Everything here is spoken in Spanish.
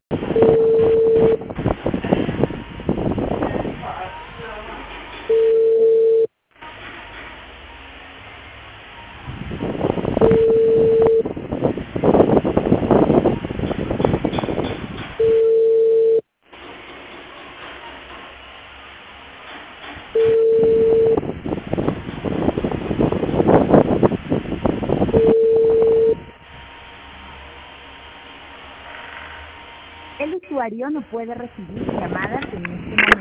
El usuario no puede recibir llamadas en este momento.